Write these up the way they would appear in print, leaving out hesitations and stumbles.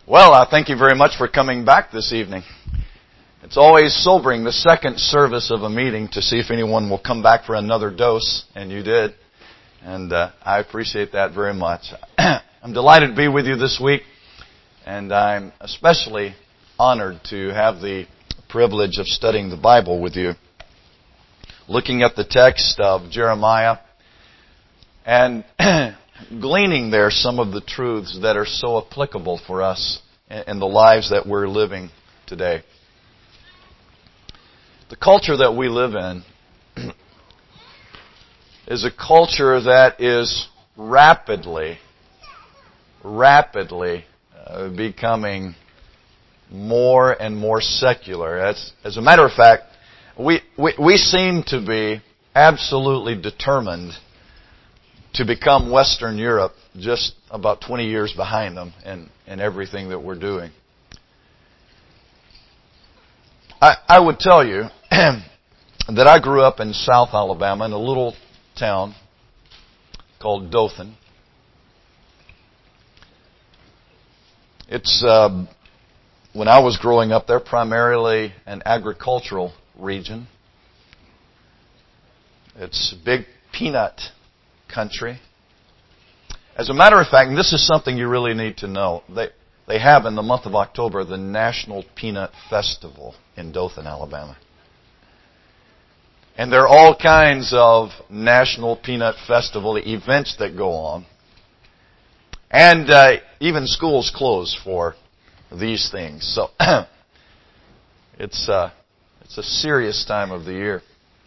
Well, I thank you very much for coming back this evening. It's always sobering, the second service of a meeting, to see if anyone will come back for another dose, and you did. And I appreciate that very much. I'm delighted to be with you this week, and I'm especially honored to have the privilege of studying the Bible with you, looking at the text of Jeremiah, and gleaning there some of the truths that are so applicable for us in the lives that we're living today. The culture that we live in is a culture that is rapidly becoming more and more secular. As a matter of fact, we seem to be absolutely determined to become Western Europe, just about 20 years behind them in everything that we're doing. I would tell you that I grew up in South Alabama in a little town called Dothan. It's, when I was growing up there, primarily an agricultural region. It's a big peanut country. As a matter of fact, and this is something you really need to know, they have in the month of October the National Peanut Festival in Dothan, Alabama. And there are all kinds of National Peanut Festival events that go on. And even schools close for these things. So it's a serious time of the year.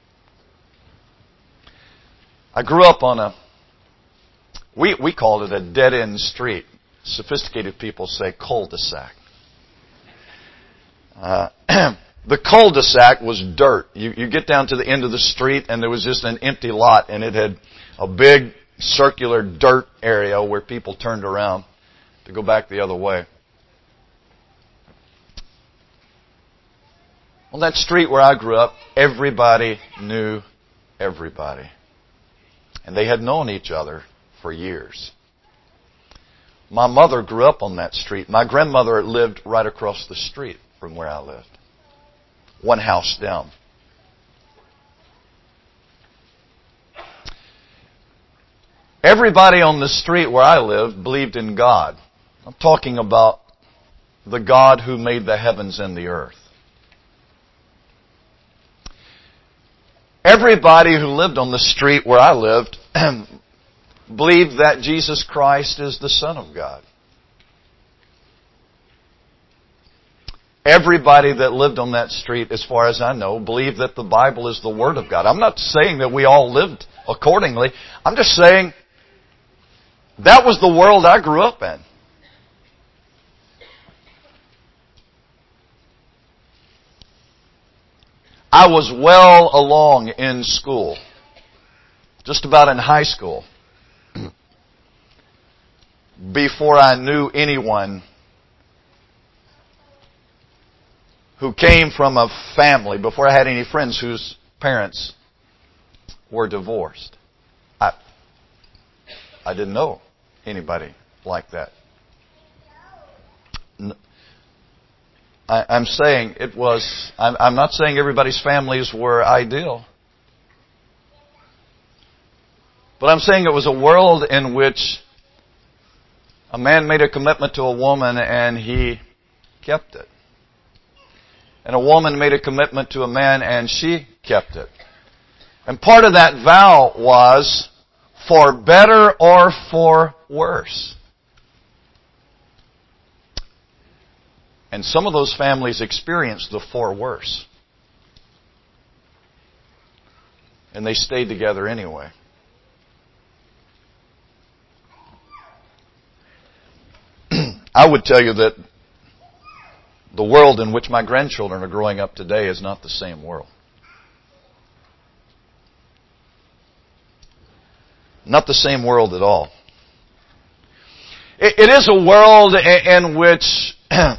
I grew up on we called it a dead-end street. Sophisticated people say cul-de-sac. The cul-de-sac was dirt. You get down to the end of the street and there was just an empty lot, and it had a big circular dirt area where people turned around to go back the other way. On that street where I grew up, everybody knew everybody. And they had known each other for years. My mother grew up on that street. My grandmother lived right across the street from where I lived. One house down. Everybody on the street where I lived believed in God. I'm talking about the God who made the heavens and the earth. Everybody who lived on the street where I lived believed that Jesus Christ is the Son of God. Everybody that lived on that street, as far as I know, believed that the Bible is the Word of God. I'm not saying that we all lived accordingly. I'm just saying that was the world I grew up in. I was well along in school, just about in high school, before I knew anyone who came from a family, before I had any friends whose parents were divorced. I didn't know anybody like that. I'm saying it was, I'm not saying everybody's families were ideal. But I'm saying it was a world in which a man made a commitment to a woman and he kept it. And a woman made a commitment to a man and she kept it. And part of that vow was for better or for worse. And some of those families experienced the for worse. And they stayed together anyway. I would tell you that the world in which my grandchildren are growing up today is not the same world. Not the same world at all. It is a world in which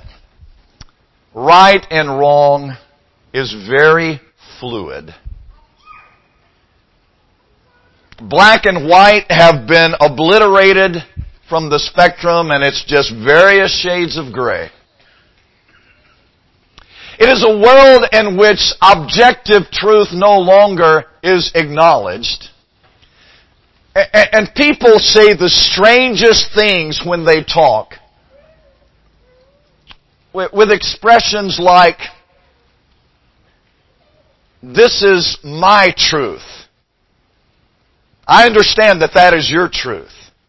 right and wrong is very fluid. Black and white have been obliterated from the spectrum, and it's just various shades of gray. It is a world in which objective truth no longer is acknowledged. And people say the strangest things when they talk. With expressions like, "This is my truth. I understand that that is your truth."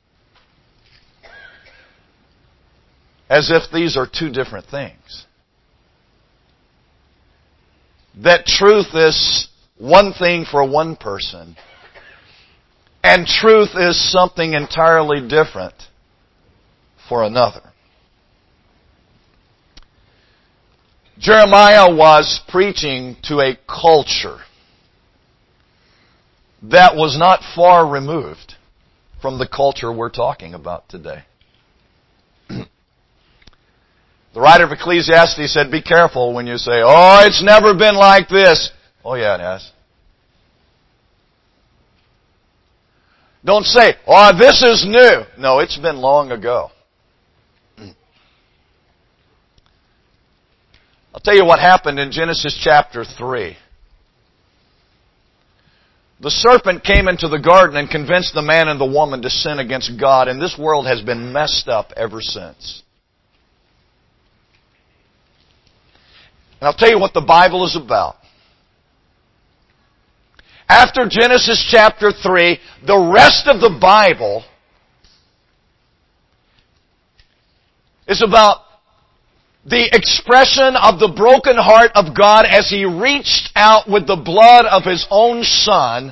As if these are two different things. That truth is one thing for one person, and truth is something entirely different for another. Jeremiah was preaching to a culture that was not far removed from the culture we're talking about today. The writer of Ecclesiastes said, "Be careful when you say, 'Oh, it's never been like this.'" Oh yeah, it has. Don't say, "Oh, this is new." No, it's been long ago. I'll tell you what happened in Genesis chapter 3. The serpent came into the garden and convinced the man and the woman to sin against God, and this world has been messed up ever since. And I'll tell you what the Bible is about. After Genesis chapter 3, the rest of the Bible is about the expression of the broken heart of God as He reached out with the blood of His own Son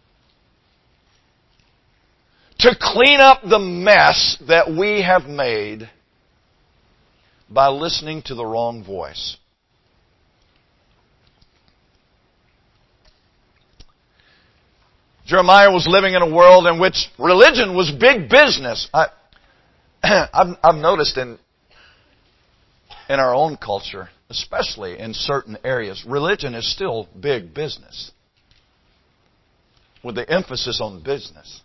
to clean up the mess that we have made by listening to the wrong voice. Jeremiah was living in a world in which religion was big business. I've noticed in our own culture, especially in certain areas, religion is still big business, with the emphasis on business.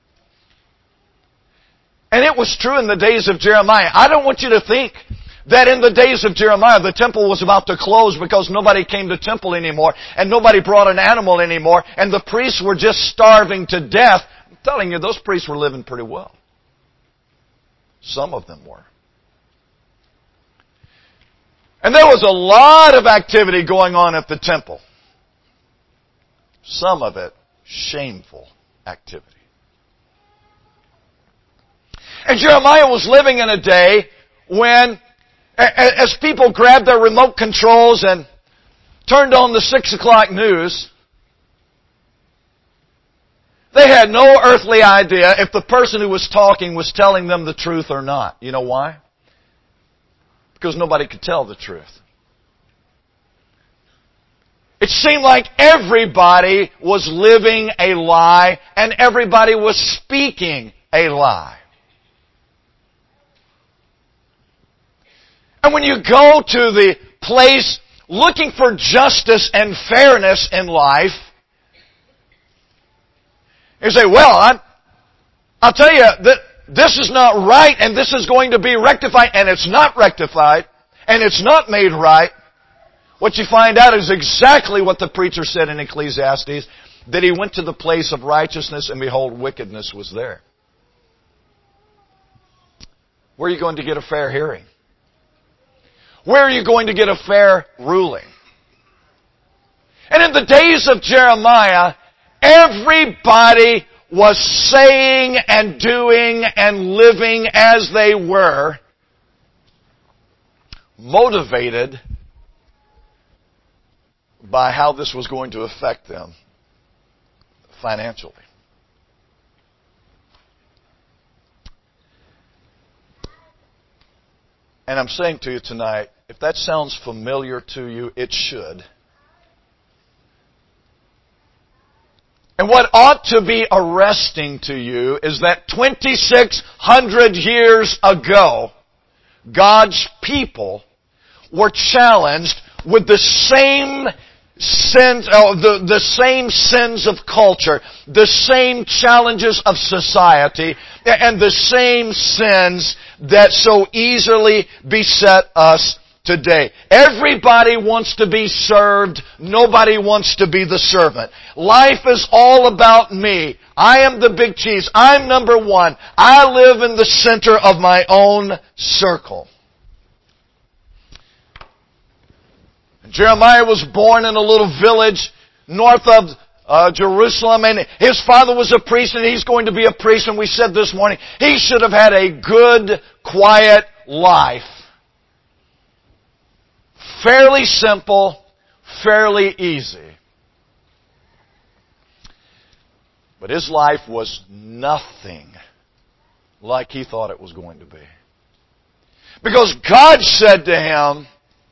And it was true in the days of Jeremiah. I don't want you to think that in the days of Jeremiah, the temple was about to close because nobody came to temple anymore, and nobody brought an animal anymore, and the priests were just starving to death. I'm telling you, those priests were living pretty well. Some of them were. And there was a lot of activity going on at the temple. Some of it shameful activity. And Jeremiah was living in a day when, as people grabbed their remote controls and turned on the 6 o'clock news, they had no earthly idea if the person who was talking was telling them the truth or not. You know why? Because nobody could tell the truth. It seemed like everybody was living a lie and everybody was speaking a lie. And when you go to the place looking for justice and fairness in life, you say, "Well, I'll tell you that this is not right and this is going to be rectified," and it's not rectified and it's not made right. What you find out is exactly what the preacher said in Ecclesiastes, that he went to the place of righteousness and behold, wickedness was there. Where are you going to get a fair hearing? Where are you going to get a fair ruling? And in the days of Jeremiah, everybody was saying and doing and living as they were, motivated by how this was going to affect them financially. And I'm saying to you tonight, if that sounds familiar to you, it should. And what ought to be arresting to you is that 2,600 years ago, God's people were challenged with the same sins, the same sins of culture, the same challenges of society, and the same sins that so easily beset us today. Everybody wants to be served. Nobody wants to be the servant. Life is all about me. I am the big cheese. I'm number one. I live in the center of my own circle. Jeremiah was born in a little village north of Jerusalem, and his father was a priest, and he's going to be a priest, and we said this morning, he should have had a good, quiet life. Fairly simple, fairly easy. But his life was nothing like he thought it was going to be. Because God said to him,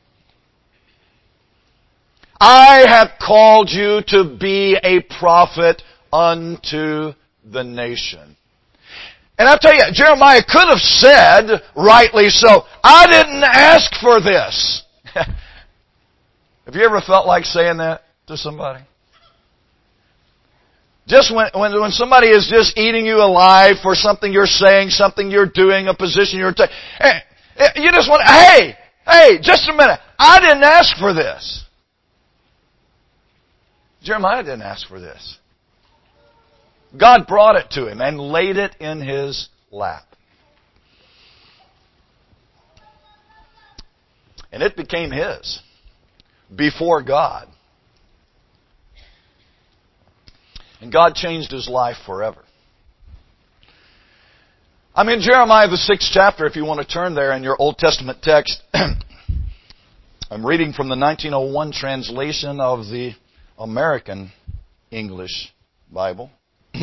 I have called you to be a prophet unto the nation. And I tell you, Jeremiah could have said, rightly so, I didn't ask for this. Have you ever felt like saying that to somebody? Just when somebody is just eating you alive for something you're saying, something you're doing, a position you're taking, you just want, hey, just a minute, I didn't ask for this. Jeremiah didn't ask for this. God brought it to him and laid it in his lap. And it became his before God. And God changed his life forever. I'm in Jeremiah the 6th chapter, if you want to turn there in your Old Testament text. I'm reading from the 1901 translation of the American English Bible.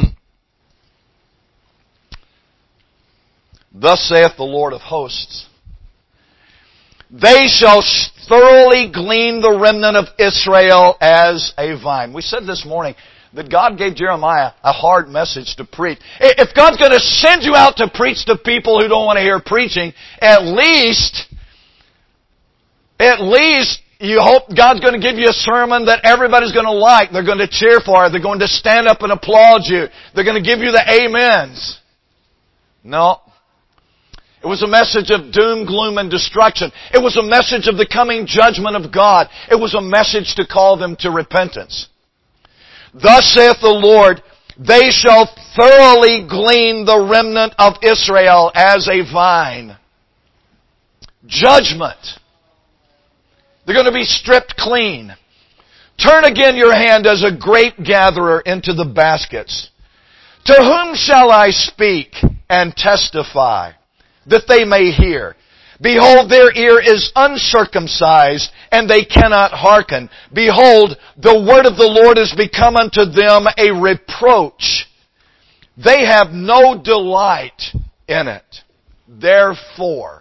Thus saith the Lord of hosts, they shall thoroughly glean the remnant of Israel as a vine. We said this morning that God gave Jeremiah a hard message to preach. If God's going to send you out to preach to people who don't want to hear preaching, at least you hope God's going to give you a sermon that everybody's going to like. They're going to cheer for it. They're going to stand up and applaud you. They're going to give you the amens. No. It was a message of doom, gloom, and destruction. It was a message of the coming judgment of God. It was a message to call them to repentance. Thus saith the Lord, they shall thoroughly glean the remnant of Israel as a vine. Judgment. They're going to be stripped clean. Turn again your hand as a grape gatherer into the baskets. To whom shall I speak and testify, that they may hear? Behold, their ear is uncircumcised, and they cannot hearken. Behold, the word of the Lord is become unto them a reproach. They have no delight in it. Therefore,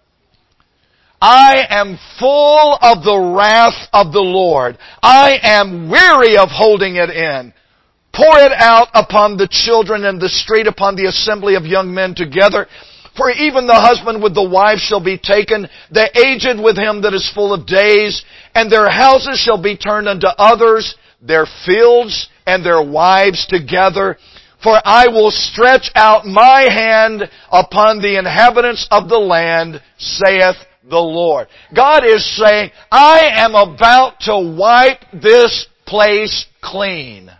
I am full of the wrath of the Lord. I am weary of holding it in. Pour it out upon the children in the street, upon the assembly of young men together. For even the husband with the wife shall be taken, the aged with him that is full of days, and their houses shall be turned unto others, their fields and their wives together. For I will stretch out my hand upon the inhabitants of the land, saith the Lord. God is saying, I am about to wipe this place clean.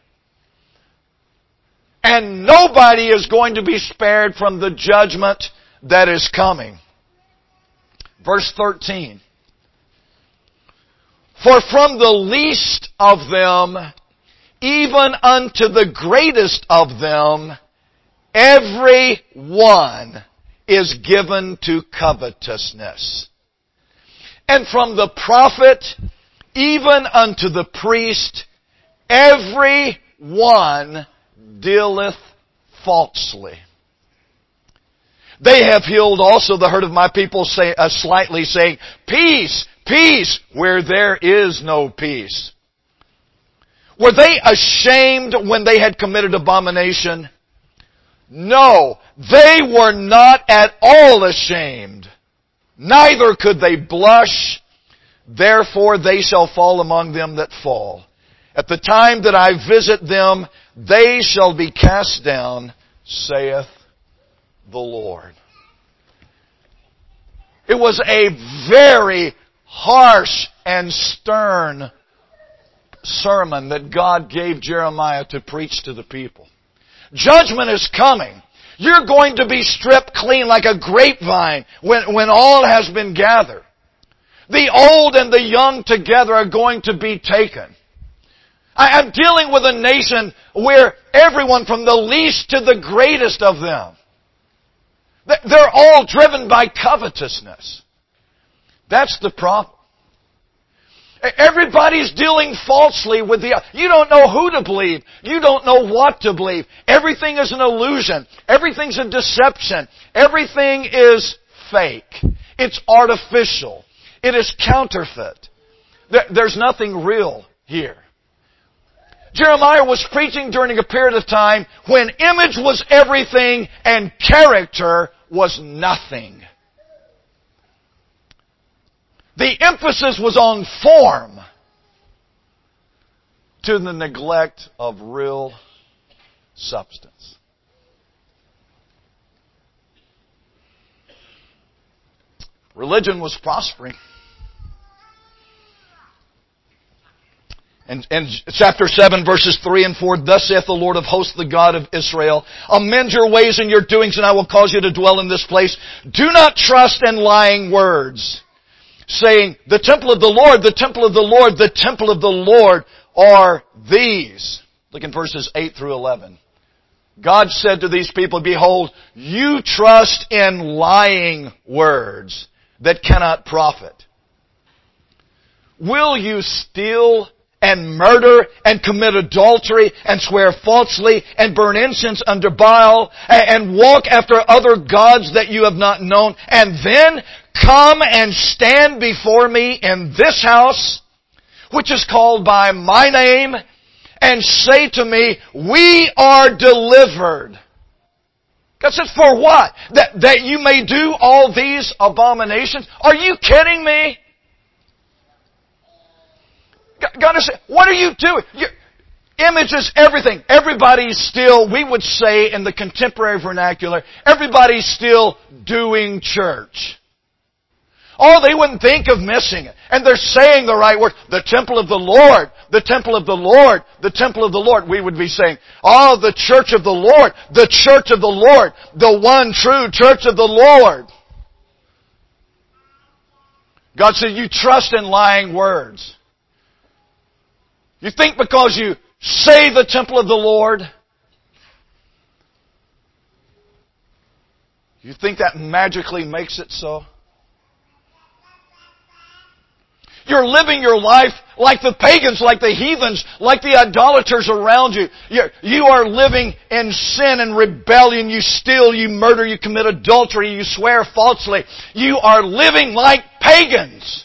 And nobody is going to be spared from the judgment that is coming. Verse 13. For from the least of them, even unto the greatest of them, every one is given to covetousness. And from the prophet, even unto the priest, every one dealeth falsely. They have healed also the hurt of my people slightly, saying, peace, peace, where there is no peace. Were they ashamed when they had committed abomination? No, they were not at all ashamed. Neither could they blush. Therefore they shall fall among them that fall. At the time that I visit them, they shall be cast down, saith the Lord. It was a very harsh and stern sermon that God gave Jeremiah to preach to the people. Judgment is coming. You're going to be stripped clean like a grapevine when all has been gathered. The old and the young together are going to be taken. I'm dealing with a nation where everyone from the least to the greatest of them, they're all driven by covetousness. That's the problem. Everybody's dealing falsely with you don't know who to believe. You don't know what to believe. Everything is an illusion. Everything's a deception. Everything is fake. It's artificial. It is counterfeit. There's nothing real here. Jeremiah was preaching during a period of time when image was everything and character was nothing. The emphasis was on form to the neglect of real substance. Religion was prospering. In chapter 7, verses 3 and 4, Thus saith the Lord of hosts, the God of Israel, Amend your ways and your doings, and I will cause you to dwell in this place. Do not trust in lying words, saying, The temple of the Lord, the temple of the Lord, the temple of the Lord are these. Look in verses 8 through 11. God said to these people, Behold, you trust in lying words that cannot profit. Will you steal and murder and commit adultery and swear falsely and burn incense unto Baal and walk after other gods that you have not known, and then come and stand before me in this house, which is called by my name, and say to me, We are delivered. God says, for what? That you may do all these abominations? Are you kidding me? God is saying, what are you doing? Image is everything. Everybody's still, we would say in the contemporary vernacular, everybody's still doing church. Oh, they wouldn't think of missing it. And they're saying the right word. The temple of the Lord. The temple of the Lord. The temple of the Lord. We would be saying, oh, the church of the Lord. The church of the Lord. The one true church of the Lord. God said, you trust in lying words. You think because you say the temple of the Lord, you think that magically makes it so? You're living your life like the pagans, like the heathens, like the idolaters around you. You are living in sin and rebellion. You steal, you murder, you commit adultery, you swear falsely. You are living like pagans.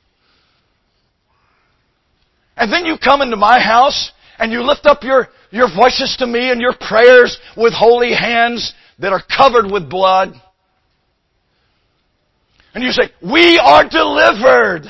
And then you come into my house and you lift up your voices to me and your prayers with holy hands that are covered with blood. And you say, we are delivered.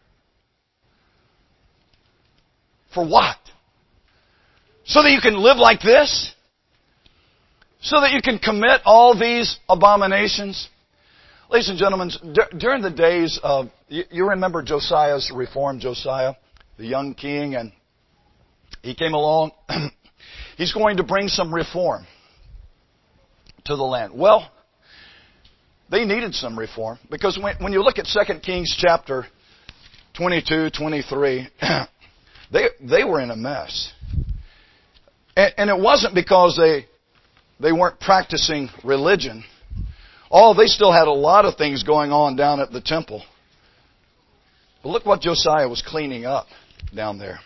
For what? So that you can live like this? So that you can commit all these abominations? Ladies and gentlemen, during the days of, you remember Josiah's reform, Josiah, the young king, and he came along. He's going to bring some reform to the land. Well, they needed some reform because when you look at 2 Kings chapter 22, 23, they were in a mess. And it wasn't because they weren't practicing religion. Oh, they still had a lot of things going on down at the temple. But look what Josiah was cleaning up down there.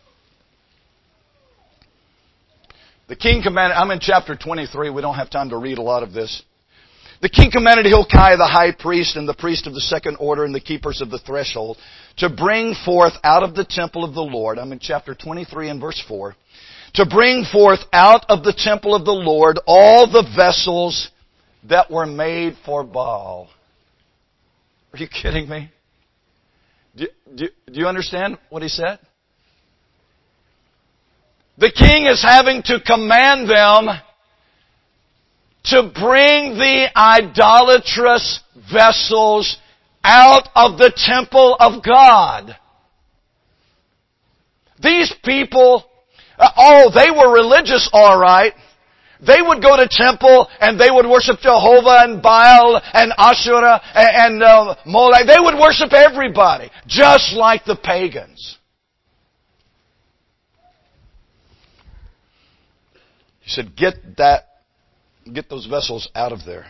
The king commanded, I'm in chapter 23, we don't have time to read a lot of this. The king commanded Hilkiah the high priest and the priest of the second order and the keepers of the threshold to bring forth out of the temple of the Lord, I'm in chapter 23 and verse 4, to bring forth out of the temple of the Lord all the vessels that were made for Baal. Are you kidding me? Do you understand what he said? The king is having to command them to bring the idolatrous vessels out of the temple of God. These people, they were religious, all right. They would go to temple and they would worship Jehovah and Baal and Asherah and Molech. They would worship everybody, just like the pagans. He said, get those vessels out of there.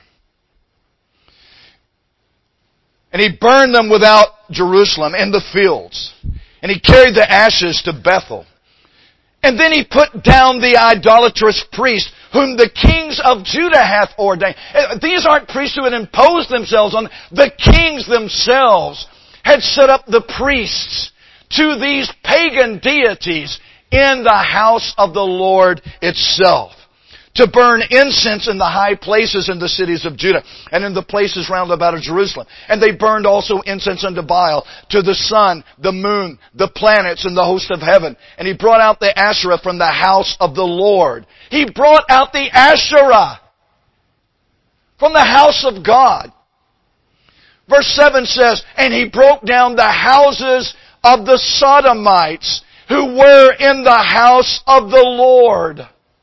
And he burned them without Jerusalem in the fields. And he carried the ashes to Bethel. And then he put down the idolatrous priests whom the kings of Judah hath ordained. These aren't priests who had imposed themselves on them. The kings themselves had set up the priests to these pagan deities in the house of the Lord itself, to burn incense in the high places in the cities of Judah and in the places round about of Jerusalem. And they burned also incense unto Baal, to the sun, the moon, the planets, and the host of heaven. And he brought out the Asherah from the house of the Lord. He brought out the Asherah from the house of God. Verse 7 says, and he broke down the houses of the Sodomites who were in the house of the Lord.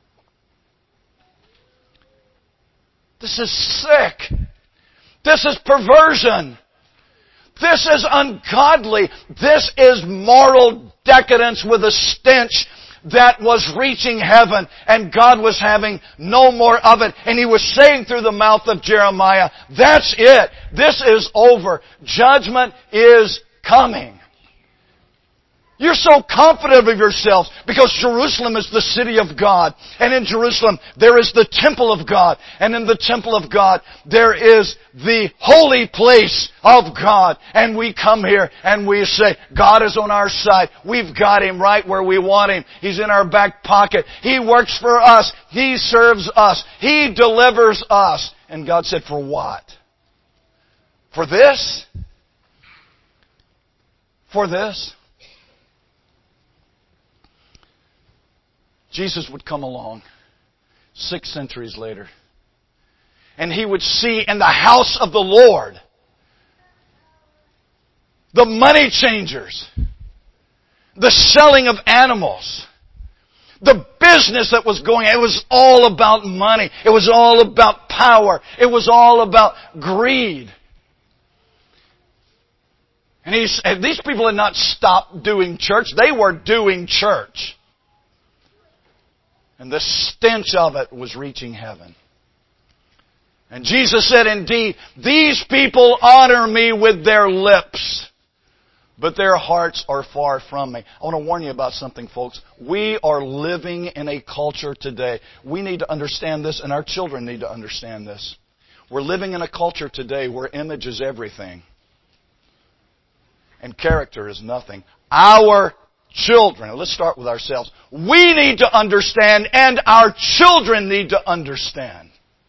This is sick. This is perversion. This is ungodly. This is moral decadence with a stench that was reaching heaven, and God was having no more of it. And He was saying through the mouth of Jeremiah, that's it. This is over. Judgment is coming. You're so confident of yourselves because Jerusalem is the city of God. And in Jerusalem there is the temple of God. And in the temple of God there is the holy place of God. And we come here and we say, God is on our side. We've got Him right where we want Him. He's in our back pocket. He works for us. He serves us. He delivers us. And God said, for what? For this? For this? Jesus would come along 6 centuries later, and He would see in the house of the Lord the money changers, the selling of animals, the business that was going on. It was all about money. It was all about power. It was all about greed. And these people had not stopped doing church. They were doing church. And the stench of it was reaching heaven. And Jesus said, indeed, these people honor me with their lips, but their hearts are far from me. I want to warn you about something, folks. We are living in a culture today. We need to understand this, and our children need to understand this. We're living in a culture today where image is everything, and character is nothing. Our children, let's start with ourselves. We need to understand, and our children need to understand,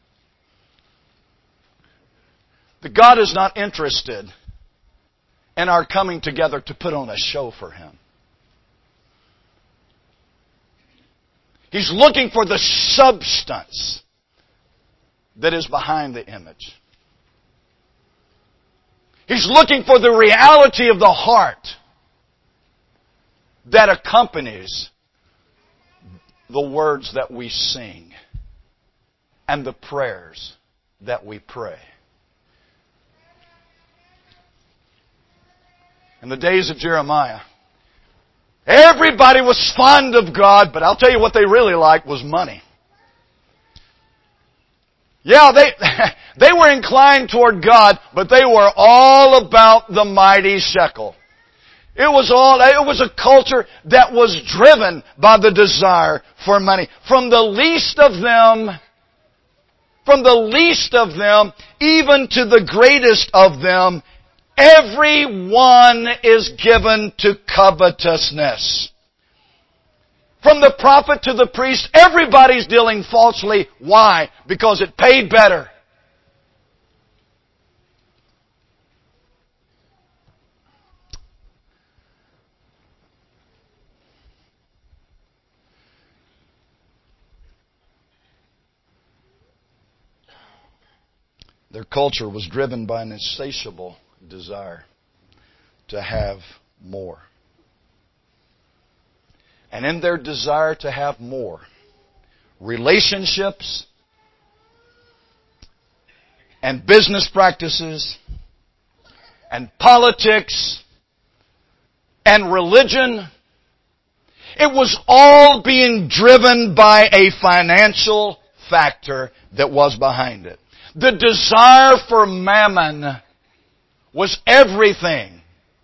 that God is not interested in our coming together to put on a show for Him. He's looking for the substance that is behind the image. He's looking for the reality of the heart that accompanies the words that we sing and the prayers that we pray. In the days of Jeremiah, everybody was fond of God, but I'll tell you what they really liked was money. Yeah, they were inclined toward God, but they were all about the mighty shekel. It was a culture that was driven by the desire for money. From the least of them, even to the greatest of them, everyone is given to covetousness. From the prophet to the priest, everybody's dealing falsely. Why? Because it paid better. Their culture was driven by an insatiable desire to have more. And in their desire to have more, relationships and business practices and politics and religion, it was all being driven by a financial factor that was behind it. The desire for mammon was everything.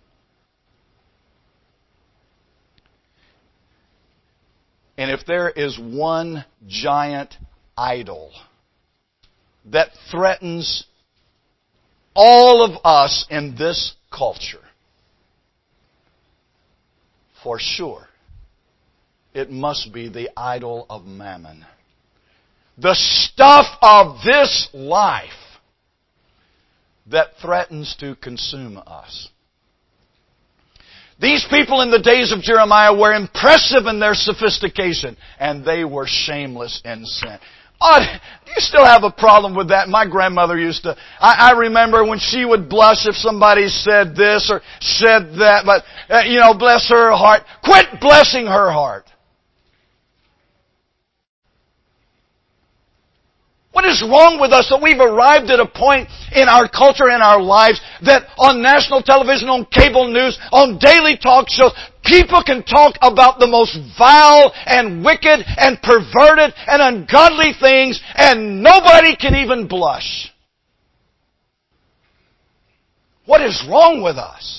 And if there is one giant idol that threatens all of us in this culture, for sure, it must be the idol of mammon. The stuff of this life that threatens to consume us. These people in the days of Jeremiah were impressive in their sophistication, and they were shameless in sin. Oh, do you still have a problem with that? My grandmother used to. I remember when she would blush if somebody said this or said that, but, bless her heart. Quit blessing her heart. What is wrong with us that we've arrived at a point in our culture, in our lives, that on national television, on cable news, on daily talk shows, people can talk about the most vile and wicked and perverted and ungodly things, and nobody can even blush? What is wrong with us?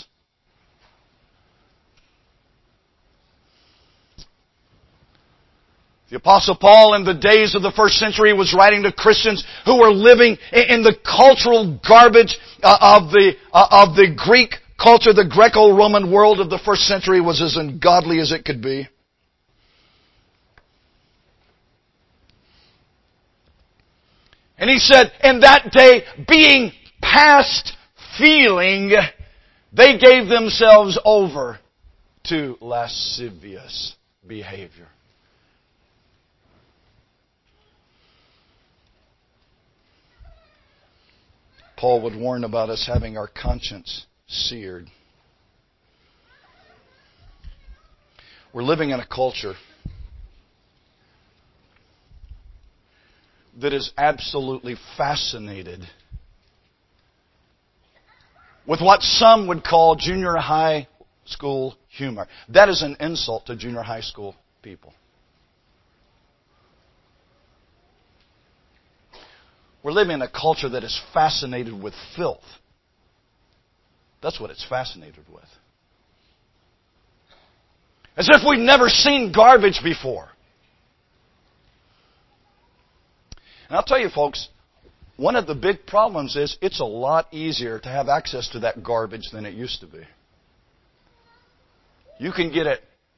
The Apostle Paul in the days of the first century was writing to Christians who were living in the cultural garbage of the Greek culture. The Greco-Roman world of the first century was as ungodly as it could be. And he said, in that day, being past feeling, they gave themselves over to lascivious behavior. Paul would warn about us having our conscience seared. We're living in a culture that is absolutely fascinated with what some would call junior high school humor. That is an insult to junior high school people. We're living in a culture that is fascinated with filth. That's what it's fascinated with. As if we've never seen garbage before. And I'll tell you folks, one of the big problems is it's a lot easier to have access to that garbage than it used to be. You can get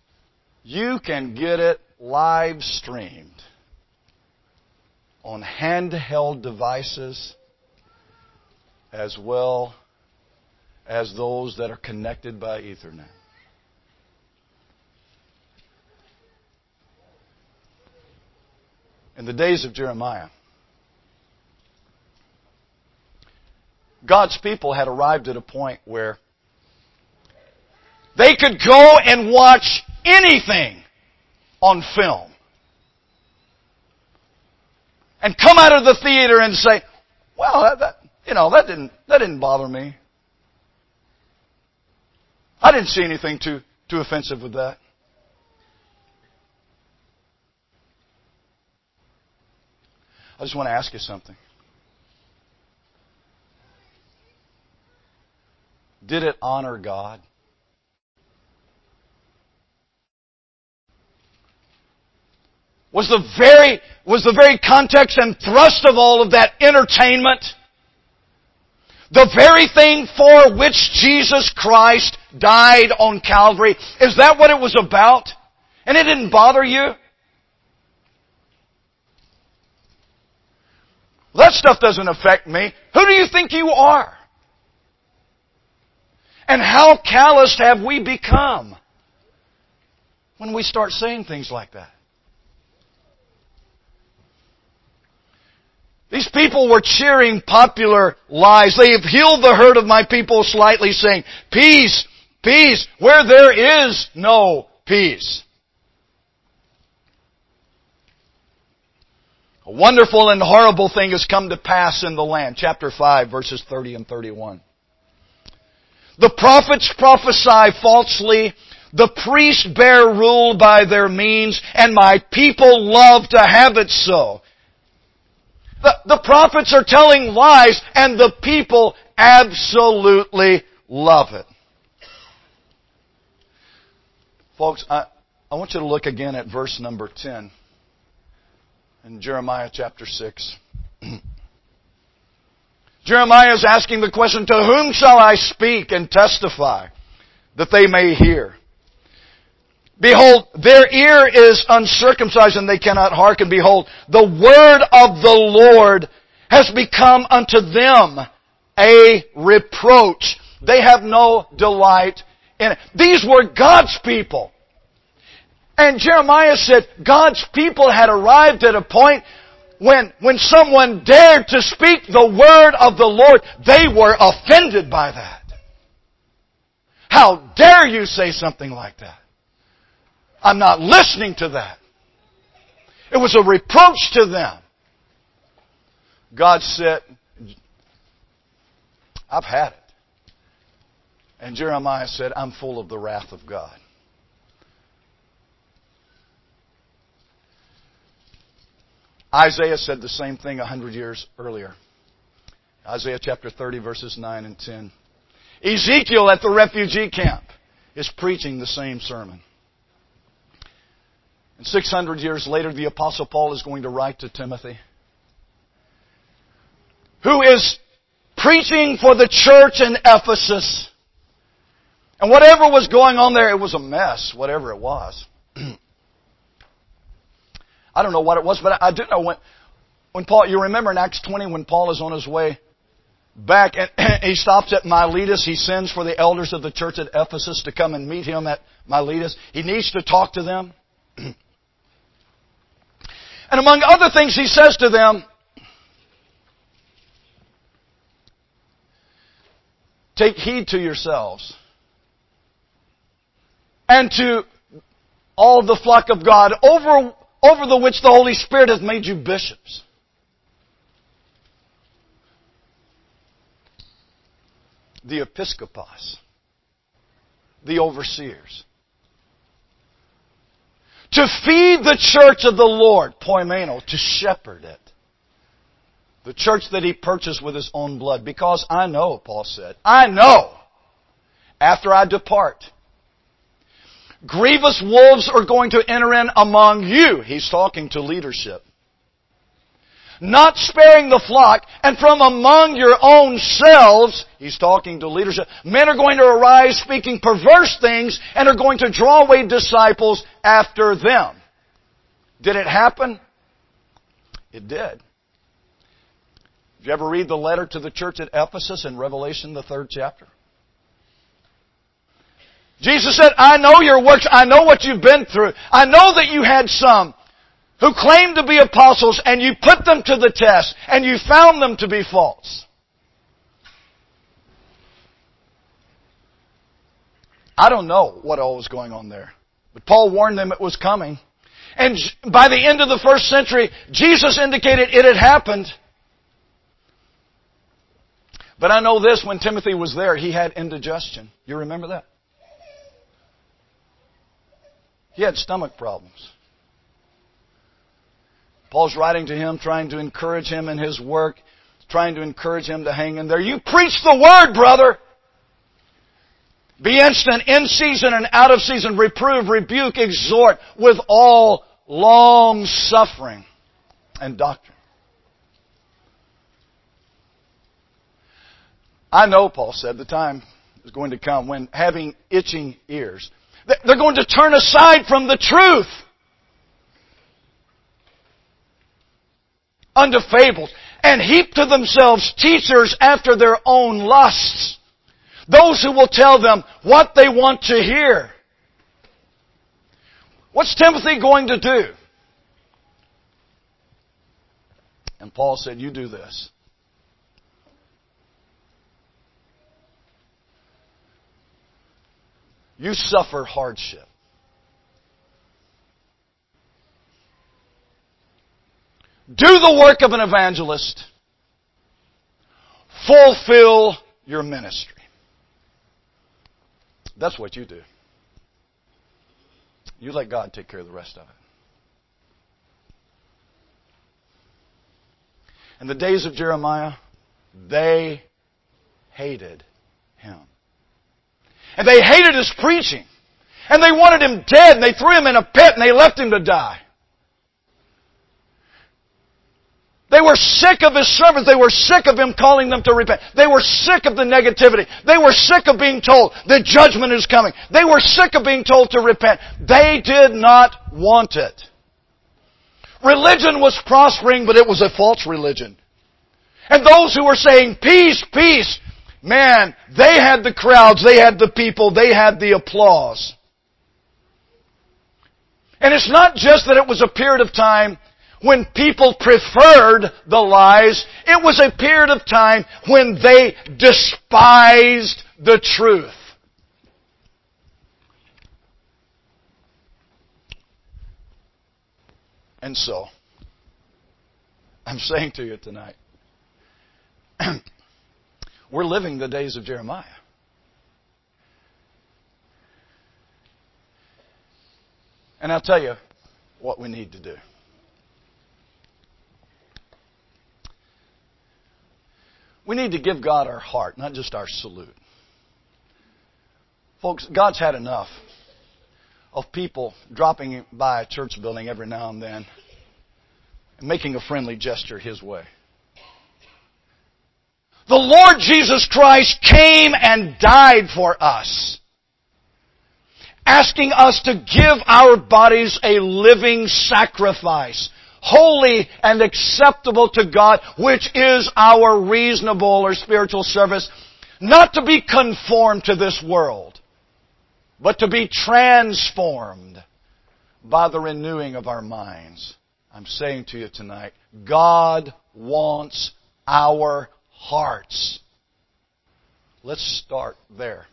it live streamed on handheld devices as well as those that are connected by Ethernet. In the days of Jeremiah, God's people had arrived at a point where they could go and watch anything on film and come out of the theater and say, well, that didn't bother me. I didn't see anything too offensive with that. I just want to ask you something. Did it honor God? Was the very context and thrust of all of that entertainment the very thing for which Jesus Christ died on Calvary? Is that what it was about? And it didn't bother you? That stuff doesn't affect me. Who do you think you are? And how calloused have we become when we start saying things like that? These people were cheering popular lies. They have healed the hurt of my people slightly, saying, peace, peace, where there is no peace. A wonderful and horrible thing has come to pass in the land. Chapter 5, verses 30 and 31. The prophets prophesy falsely. The priests bear rule by their means, and my people love to have it so. The prophets are telling lies, and the people absolutely love it. Folks, I want you to look again at verse number 10 in Jeremiah chapter 6. Jeremiah is asking the question, to whom shall I speak and testify that they may hear? Behold, their ear is uncircumcised and they cannot hearken. Behold, the word of the Lord has become unto them a reproach. They have no delight in it. These were God's people. And Jeremiah said God's people had arrived at a point when someone dared to speak the word of the Lord, they were offended by that. How dare you say something like that? I'm not listening to that. It was a reproach to them. God said, I've had it. And Jeremiah said, I'm full of the wrath of God. Isaiah said the same thing 100 years earlier. Isaiah chapter 30, verses 9 and 10. Ezekiel at the refugee camp is preaching the same sermon. And 600 years later, the Apostle Paul is going to write to Timothy, who is preaching for the church in Ephesus. And whatever was going on there, it was a mess, whatever it was. I don't know what it was, but I do know when Paul, you remember in Acts 20 when Paul is on his way back and he stops at Miletus. He sends for the elders of the church at Ephesus to come and meet him at Miletus. He needs to talk to them. And among other things he says to them, take heed to yourselves and to all the flock of God over the which the Holy Spirit has made you bishops. The episkopos. The overseers. To feed the church of the Lord, poimeno, to shepherd it. The church that He purchased with His own blood. Because I know, Paul said, I know, after I depart, grievous wolves are going to enter in among you. He's talking to leadership. Not sparing the flock, and from among your own selves, he's talking to leadership, men are going to arise speaking perverse things and are going to draw away disciples after them. Did it happen? It did. Did you ever read the letter to the church at Ephesus in Revelation, the 3rd chapter? Jesus said, I know your works. I know what you've been through. I know that you had some who claimed to be apostles and you put them to the test and you found them to be false. I don't know what all was going on there. But Paul warned them it was coming. And by the end of the 1st century, Jesus indicated it had happened. But I know this, when Timothy was there, he had indigestion. You remember that? He had stomach problems. Paul's writing to him, trying to encourage him in his work, trying to encourage him to hang in there. You preach the Word, brother! Be instant, in season and out of season, reprove, rebuke, exhort with all long suffering and doctrine. I know, Paul said, the time is going to come when, having itching ears, they're going to turn aside from the truth unto fables and heap to themselves teachers after their own lusts. Those who will tell them what they want to hear. What's Timothy going to do? And Paul said, you do this. You suffer hardship. Do the work of an evangelist. Fulfill your ministry. That's what you do. You let God take care of the rest of it. In the days of Jeremiah, they hated him. And they hated his preaching. And they wanted him dead. And they threw him in a pit and they left him to die. They were sick of his sermons. They were sick of him calling them to repent. They were sick of the negativity. They were sick of being told that judgment is coming. They were sick of being told to repent. They did not want it. Religion was prospering, but it was a false religion. And those who were saying, peace, peace, man, they had the crowds, they had the people, they had the applause. And it's not just that it was a period of time when people preferred the lies. It was a period of time when they despised the truth. And so, I'm saying to you tonight, we're living the days of Jeremiah. And I'll tell you what we need to do. We need to give God our heart, not just our salute. Folks, God's had enough of people dropping by a church building every now and then and making a friendly gesture His way. The Lord Jesus Christ came and died for us, asking us to give our bodies a living sacrifice, holy and acceptable to God, which is our reasonable or spiritual service, not to be conformed to this world, but to be transformed by the renewing of our minds. I'm saying to you tonight, God wants our hearts. Let's start there.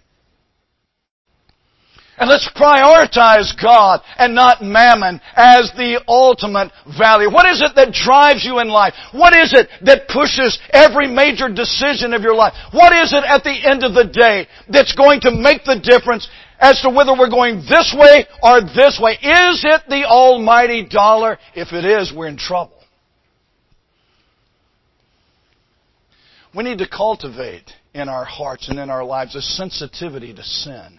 And let's prioritize God and not mammon as the ultimate value. What is it that drives you in life? What is it that pushes every major decision of your life? What is it at the end of the day that's going to make the difference as to whether we're going this way or this way? Is it the almighty dollar? If it is, we're in trouble. We need to cultivate in our hearts and in our lives a sensitivity to sin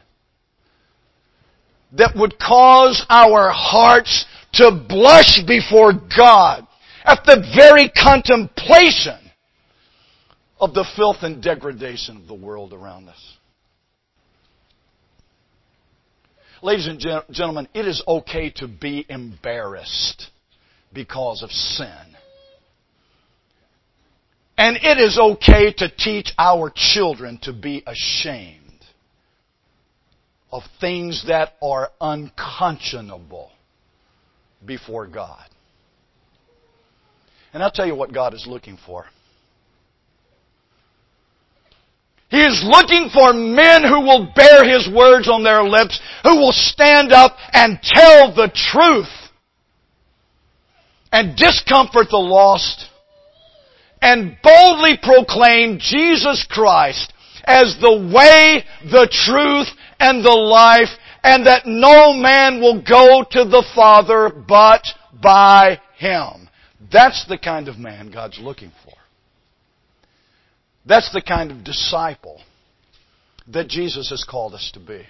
that would cause our hearts to blush before God at the very contemplation of the filth and degradation of the world around us. Ladies and gentlemen, it is okay to be embarrassed because of sin. And it is okay to teach our children to be ashamed of things that are unconscionable before God. And I'll tell you what God is looking for. He is looking for men who will bear His words on their lips, who will stand up and tell the truth and discomfort the lost and boldly proclaim Jesus Christ as the way, the truth, and the life, and that no man will go to the Father but by Him. That's the kind of man God's looking for. That's the kind of disciple that Jesus has called us to be.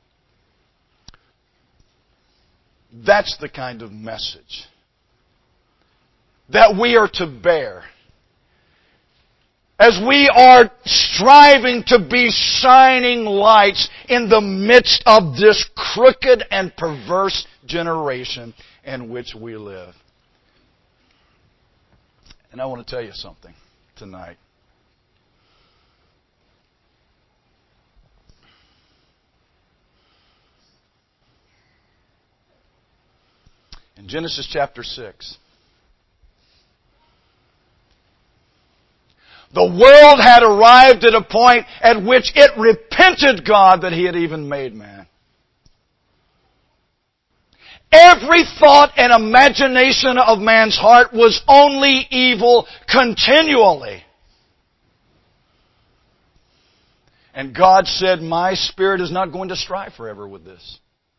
That's the kind of message that we are to bear as we are striving to be shining lights in the midst of this crooked and perverse generation in which we live. And I want to tell you something tonight. In Genesis chapter 6, The world had arrived at a point at which it repented God that He had even made man. Every thought and imagination of man's heart was only evil continually. And God said, my Spirit is not going to strive forever with this.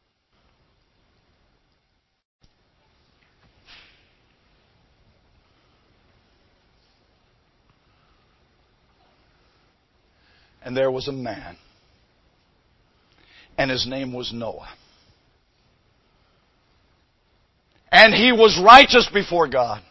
And there was a man, and his name was Noah. And he was righteous before God.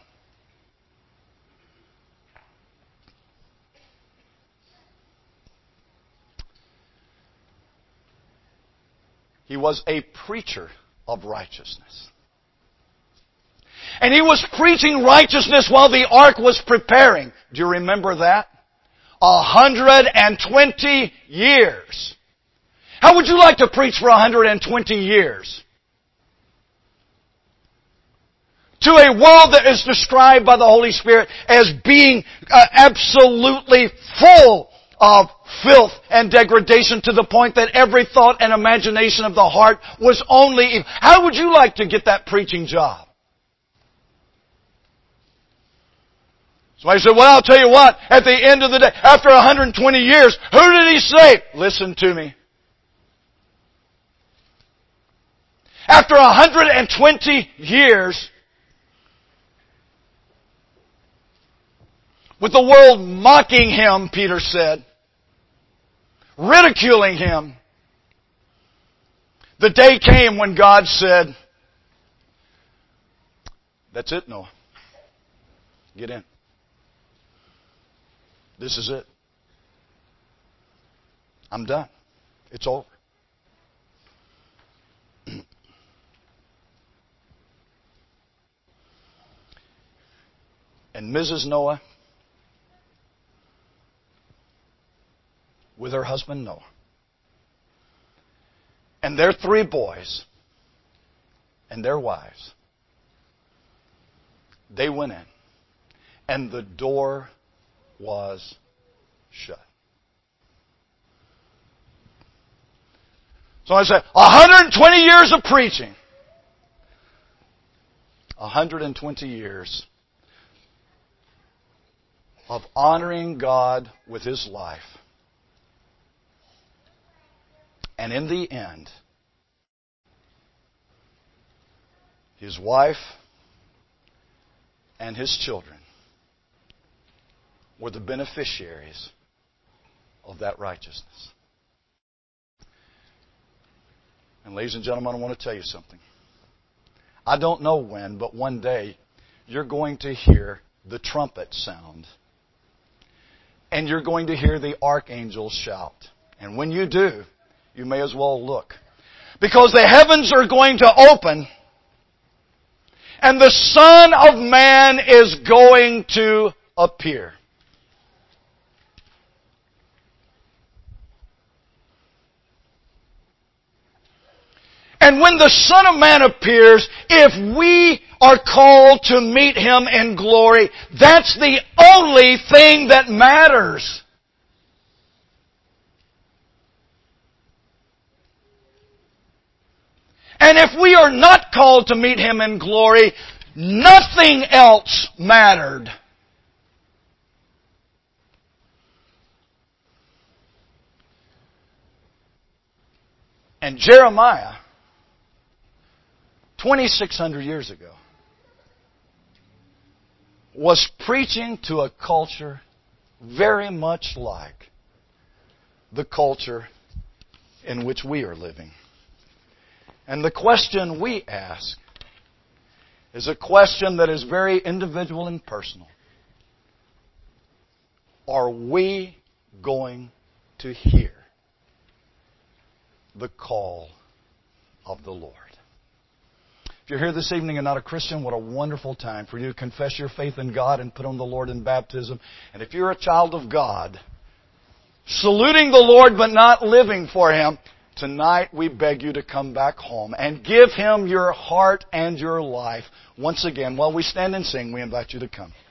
He was a preacher of righteousness. And he was preaching righteousness while the ark was preparing. Do you remember that? 120 years. How would you like to preach for 120 years? To a world that is described by the Holy Spirit as being absolutely full of filth and degradation to the point that every thought and imagination of the heart was only evil. How would you like to get that preaching job? Somebody said, well, I'll tell you what, at the end of the day, after 120 years, who did He save? Listen to me. After 120 years, with the world mocking Him, Peter said, ridiculing Him, the day came when God said, that's it, Noah. Get in. This is it. I'm done. It's over. And Mrs. Noah, with her husband Noah, and their 3 boys, and their wives, they went in, and the door was shut. So I said, 120 years of preaching. 120 years of honoring God with his life. And in the end, his wife and his children were the beneficiaries of that righteousness. And ladies and gentlemen, I want to tell you something. I don't know when, but one day you're going to hear the trumpet sound. And you're going to hear the archangels shout. And when you do, you may as well look. Because the heavens are going to open, and the Son of Man is going to appear. And when the Son of Man appears, if we are called to meet Him in glory, that's the only thing that matters. And if we are not called to meet Him in glory, nothing else mattered. And Jeremiah, 2,600 years ago, was preaching to a culture very much like the culture in which we are living. And the question we ask is a question that is very individual and personal. Are we going to hear the call of the Lord? If you're here this evening and not a Christian, what a wonderful time for you to confess your faith in God and put on the Lord in baptism. And if you're a child of God, saluting the Lord but not living for Him, tonight we beg you to come back home and give Him your heart and your life. Once again, while we stand and sing, we invite you to come.